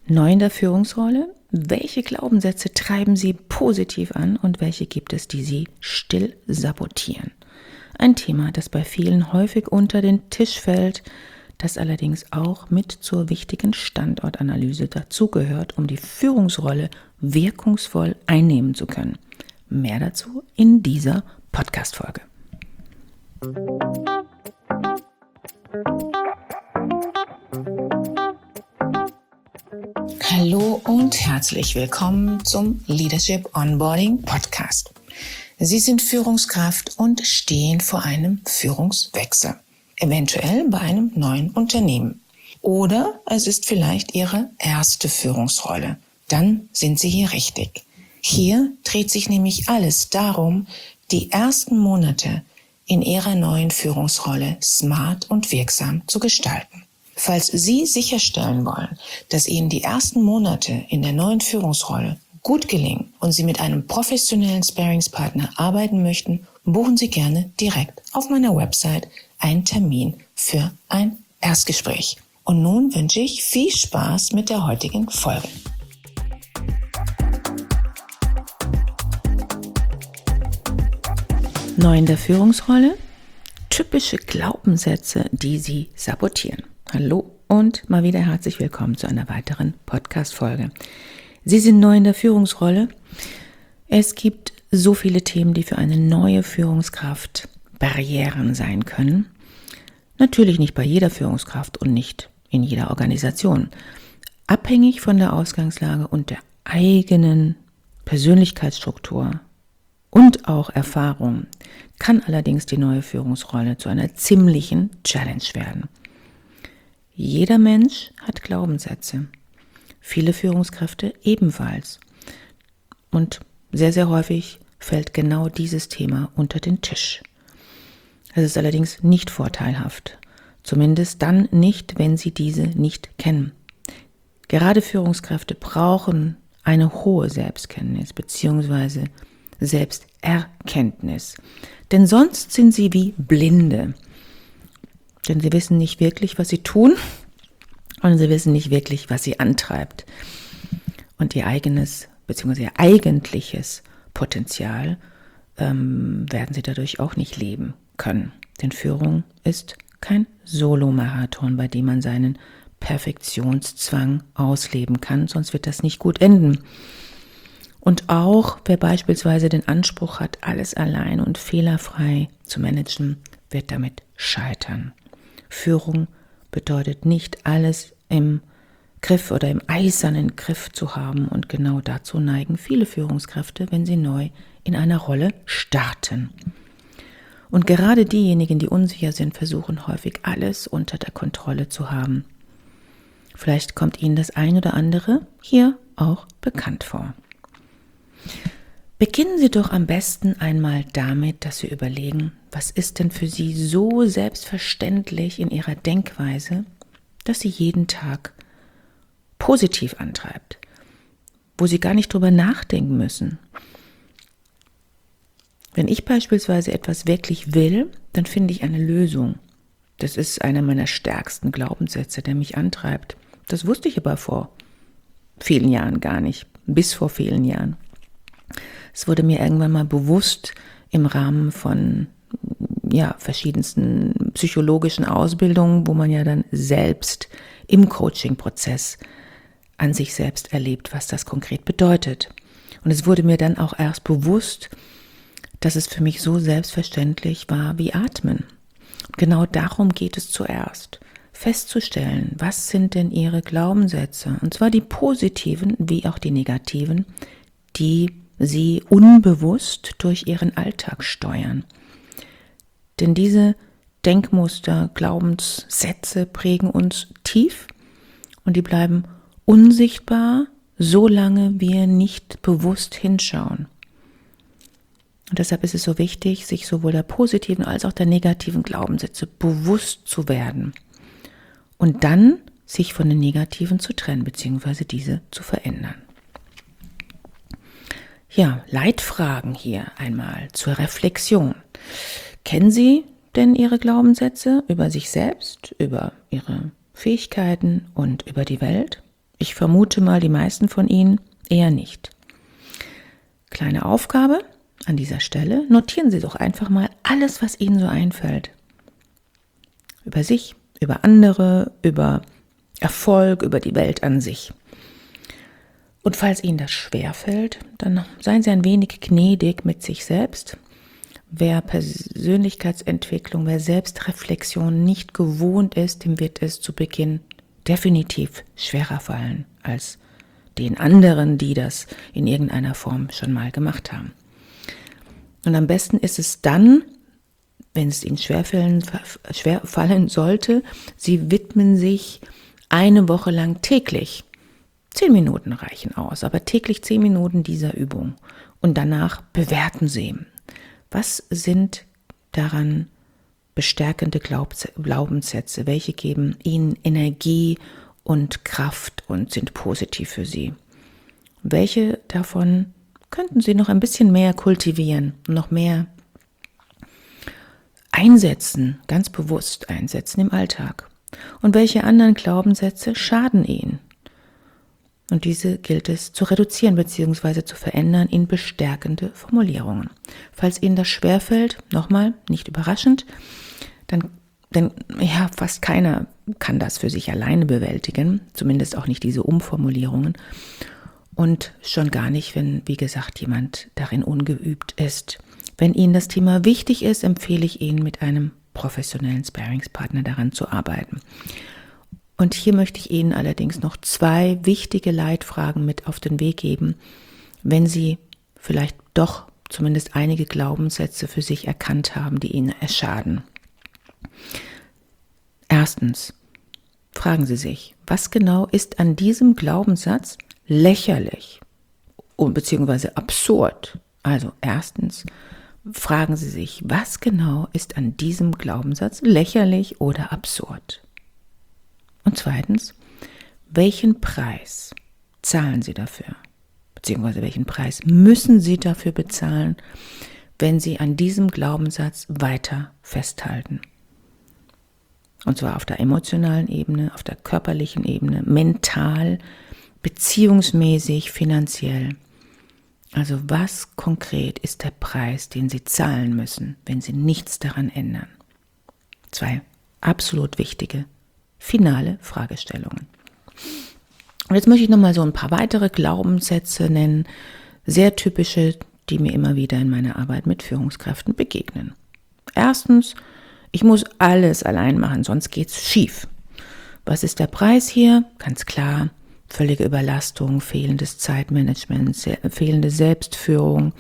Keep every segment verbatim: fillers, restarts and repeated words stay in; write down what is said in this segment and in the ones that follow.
Neu in der Führungsrolle? Welche Glaubenssätze treiben Sie positiv an und welche gibt es, die Sie still sabotieren? Ein Thema, das bei vielen häufig unter den Tisch fällt, das allerdings auch mit zur wichtigen Standortanalyse dazugehört, um die Führungsrolle wirkungsvoll einnehmen zu können. Mehr dazu in dieser Podcast-Folge. Hallo und herzlich willkommen zum Leadership Onboarding Podcast. Sie sind Führungskraft und stehen vor einem Führungswechsel, eventuell bei einem neuen Unternehmen. Oder es ist vielleicht Ihre erste Führungsrolle. Dann sind Sie hier richtig. Hier dreht sich nämlich alles darum, die ersten Monate in Ihrer neuen Führungsrolle smart und wirksam zu gestalten. Falls Sie sicherstellen wollen, dass Ihnen die ersten Monate in der neuen Führungsrolle gut gelingen und Sie mit einem professionellen Sparringspartner arbeiten möchten, buchen Sie gerne direkt auf meiner Website einen Termin für ein Erstgespräch. Und nun wünsche ich viel Spaß mit der heutigen Folge. Neu in der Führungsrolle? Typische Glaubenssätze, die Sie sabotieren. Hallo und mal wieder herzlich willkommen zu einer weiteren Podcast-Folge. Sie sind neu in der Führungsrolle. Es gibt so viele Themen, die für eine neue Führungskraft Barrieren sein können. Natürlich nicht bei jeder Führungskraft und nicht in jeder Organisation. Abhängig von der Ausgangslage und der eigenen Persönlichkeitsstruktur und auch Erfahrung kann allerdings die neue Führungsrolle zu einer ziemlichen Challenge werden. Jeder Mensch hat Glaubenssätze, viele Führungskräfte ebenfalls. Und sehr, sehr häufig fällt genau dieses Thema unter den Tisch. Es ist allerdings nicht vorteilhaft, zumindest dann nicht, wenn Sie diese nicht kennen. Gerade Führungskräfte brauchen eine hohe Selbstkenntnis bzw. Selbsterkenntnis, denn sonst sind sie wie Blinde. Denn sie wissen nicht wirklich, was sie tun und sie wissen nicht wirklich, was sie antreibt. Und ihr eigenes bzw. ihr eigentliches Potenzial ähm, werden sie dadurch auch nicht leben können. Denn Führung ist kein Solomarathon, bei dem man seinen Perfektionszwang ausleben kann, sonst wird das nicht gut enden. Und auch wer beispielsweise den Anspruch hat, alles allein und fehlerfrei zu managen, wird damit scheitern. Führung bedeutet nicht, alles im Griff oder im eisernen Griff zu haben, und genau dazu neigen viele Führungskräfte, wenn sie neu in einer Rolle starten. Und gerade diejenigen, die unsicher sind, versuchen häufig alles unter der Kontrolle zu haben. Vielleicht kommt Ihnen das ein oder andere hier auch bekannt vor. Beginnen Sie doch am besten einmal damit, dass Sie überlegen, was ist denn für Sie so selbstverständlich in Ihrer Denkweise, dass Sie jeden Tag positiv antreibt, wo Sie gar nicht drüber nachdenken müssen. Wenn ich beispielsweise etwas wirklich will, dann finde ich eine Lösung. Das ist einer meiner stärksten Glaubenssätze, der mich antreibt. Das wusste ich aber vor vielen Jahren gar nicht, bis vor vielen Jahren. Es wurde mir irgendwann mal bewusst im Rahmen von ja, verschiedensten psychologischen Ausbildungen, wo man ja dann selbst im Coaching-Prozess an sich selbst erlebt, was das konkret bedeutet. Und es wurde mir dann auch erst bewusst, dass es für mich so selbstverständlich war wie Atmen. Genau darum geht es zuerst. Festzustellen, was sind denn Ihre Glaubenssätze, und zwar die positiven wie auch die negativen, die Sie unbewusst durch Ihren Alltag steuern. Denn diese Denkmuster, Glaubenssätze prägen uns tief und die bleiben unsichtbar, solange wir nicht bewusst hinschauen. Und deshalb ist es so wichtig, sich sowohl der positiven als auch der negativen Glaubenssätze bewusst zu werden und dann sich von den negativen zu trennen bzw. diese zu verändern. Ja, Leitfragen hier einmal zur Reflexion. Kennen Sie denn Ihre Glaubenssätze über sich selbst, über Ihre Fähigkeiten und über die Welt? Ich vermute mal, die meisten von Ihnen eher nicht. Kleine Aufgabe an dieser Stelle. Notieren Sie doch einfach mal alles, was Ihnen so einfällt. Über sich, über andere, über Erfolg, über die Welt an sich. Und falls Ihnen das schwerfällt, dann seien Sie ein wenig gnädig mit sich selbst. Wer Persönlichkeitsentwicklung, wer Selbstreflexion nicht gewohnt ist, dem wird es zu Beginn definitiv schwerer fallen als den anderen, die das in irgendeiner Form schon mal gemacht haben. Und am besten ist es dann, wenn es Ihnen schwerfallen, schwerfallen sollte, Sie widmen sich eine Woche lang täglich. Zehn Minuten reichen aus, aber täglich zehn Minuten dieser Übung. Und danach bewerten Sie. Was sind daran bestärkende Glaubenssätze? Welche geben Ihnen Energie und Kraft und sind positiv für Sie? Welche davon könnten Sie noch ein bisschen mehr kultivieren, noch mehr einsetzen, ganz bewusst einsetzen im Alltag? Und welche anderen Glaubenssätze schaden Ihnen? Und diese gilt es zu reduzieren bzw. zu verändern in bestärkende Formulierungen. Falls Ihnen das schwerfällt, nochmal, nicht überraschend, dann, denn ja, fast keiner kann das für sich alleine bewältigen, zumindest auch nicht diese Umformulierungen. Und schon gar nicht, wenn, wie gesagt, jemand darin ungeübt ist. Wenn Ihnen das Thema wichtig ist, empfehle ich Ihnen, mit einem professionellen Sparringspartner daran zu arbeiten. Und hier möchte ich Ihnen allerdings noch zwei wichtige Leitfragen mit auf den Weg geben, wenn Sie vielleicht doch zumindest einige Glaubenssätze für sich erkannt haben, die Ihnen erschaden. Erstens, fragen Sie sich, was genau ist an diesem Glaubenssatz lächerlich und beziehungsweise absurd? Also erstens, fragen Sie sich, was genau ist an diesem Glaubenssatz lächerlich oder absurd? Und zweitens, welchen Preis zahlen Sie dafür? Beziehungsweise welchen Preis müssen Sie dafür bezahlen, wenn Sie an diesem Glaubenssatz weiter festhalten? Und zwar auf der emotionalen Ebene, auf der körperlichen Ebene, mental, beziehungsmäßig, finanziell. Also was konkret ist der Preis, den Sie zahlen müssen, wenn Sie nichts daran ändern? Zwei absolut wichtige finale Fragestellungen. Und jetzt möchte ich nochmal so ein paar weitere Glaubenssätze nennen, sehr typische, die mir immer wieder in meiner Arbeit mit Führungskräften begegnen. Erstens, ich muss alles allein machen, sonst geht's schief. Was ist der Preis hier? Ganz klar, völlige Überlastung, fehlendes Zeitmanagement, fehlende Selbstführung.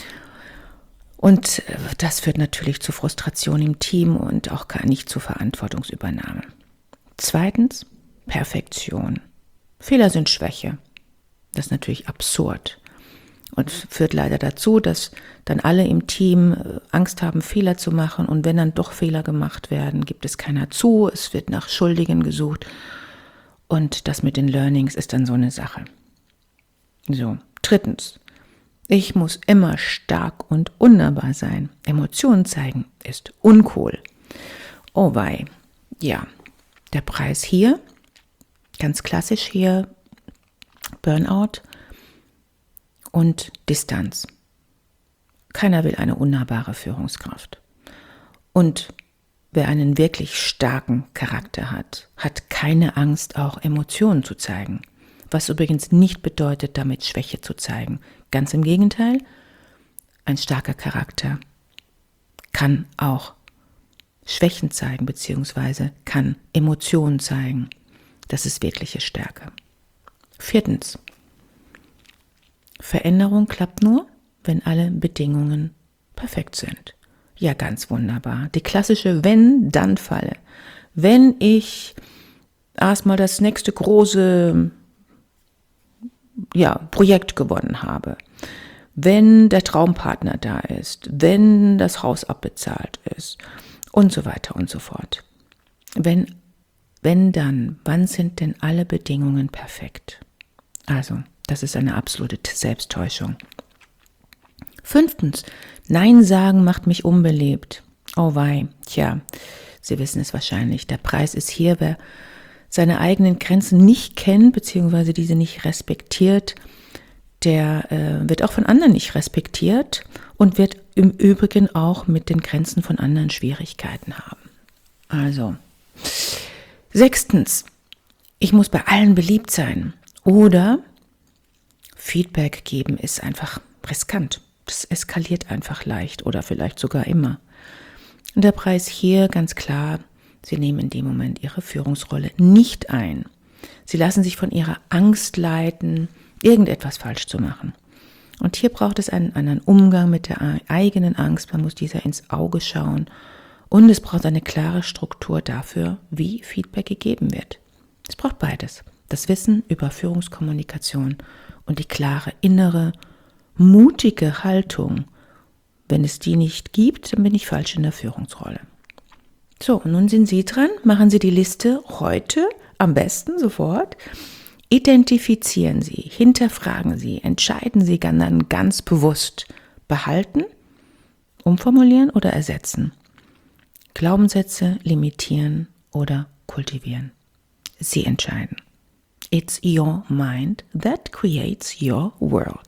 Und das führt natürlich zu Frustration im Team und auch gar nicht zur Verantwortungsübernahme. Zweitens, Perfektion. Fehler sind Schwäche. Das ist natürlich absurd und führt leider dazu, dass dann alle im Team Angst haben, Fehler zu machen, und wenn dann doch Fehler gemacht werden, gibt es keiner zu, es wird nach Schuldigen gesucht, und das mit den Learnings ist dann so eine Sache. So, drittens, ich muss immer stark und unnahbar sein. Emotionen zeigen ist uncool. Oh wei, ja. Der Preis hier, ganz klassisch hier, Burnout und Distanz. Keiner will eine unnahbare Führungskraft. Und wer einen wirklich starken Charakter hat, hat keine Angst, auch Emotionen zu zeigen. Was übrigens nicht bedeutet, damit Schwäche zu zeigen. Ganz im Gegenteil, ein starker Charakter kann auch Schwächen zeigen, beziehungsweise kann Emotionen zeigen. Das ist wirkliche Stärke. Viertens. Veränderung klappt nur, wenn alle Bedingungen perfekt sind. Ja, ganz wunderbar. Die klassische Wenn-Dann-Falle. Wenn ich erstmal das nächste große ja, Projekt gewonnen habe, wenn der Traumpartner da ist, wenn das Haus abbezahlt ist, und so weiter und so fort. Wenn, wenn dann, wann sind denn alle Bedingungen perfekt? Also, das ist eine absolute Selbsttäuschung. Fünftens, Nein sagen macht mich unbeliebt. Oh wei, tja, Sie wissen es wahrscheinlich. Der Preis ist hier, wer seine eigenen Grenzen nicht kennt, beziehungsweise diese nicht respektiert, der äh, wird auch von anderen nicht respektiert und wird im Übrigen auch mit den Grenzen von anderen Schwierigkeiten haben. Also, sechstens, ich muss bei allen beliebt sein. Oder Feedback geben ist einfach riskant. Das eskaliert einfach leicht oder vielleicht sogar immer. Und der Preis hier ganz klar, Sie nehmen in dem Moment Ihre Führungsrolle nicht ein. Sie lassen sich von Ihrer Angst leiten, irgendetwas falsch zu machen. Und hier braucht es einen anderen Umgang mit der eigenen Angst. Man muss dieser ins Auge schauen. Und es braucht eine klare Struktur dafür, wie Feedback gegeben wird. Es braucht beides. Das Wissen über Führungskommunikation und die klare, innere, mutige Haltung. Wenn es die nicht gibt, dann bin ich falsch in der Führungsrolle. So, und nun sind Sie dran. Machen Sie die Liste heute, am besten sofort. Identifizieren Sie, hinterfragen Sie, entscheiden Sie dann ganz bewusst. Behalten, umformulieren oder ersetzen. Glaubenssätze limitieren oder kultivieren. Sie entscheiden. It's your mind that creates your world.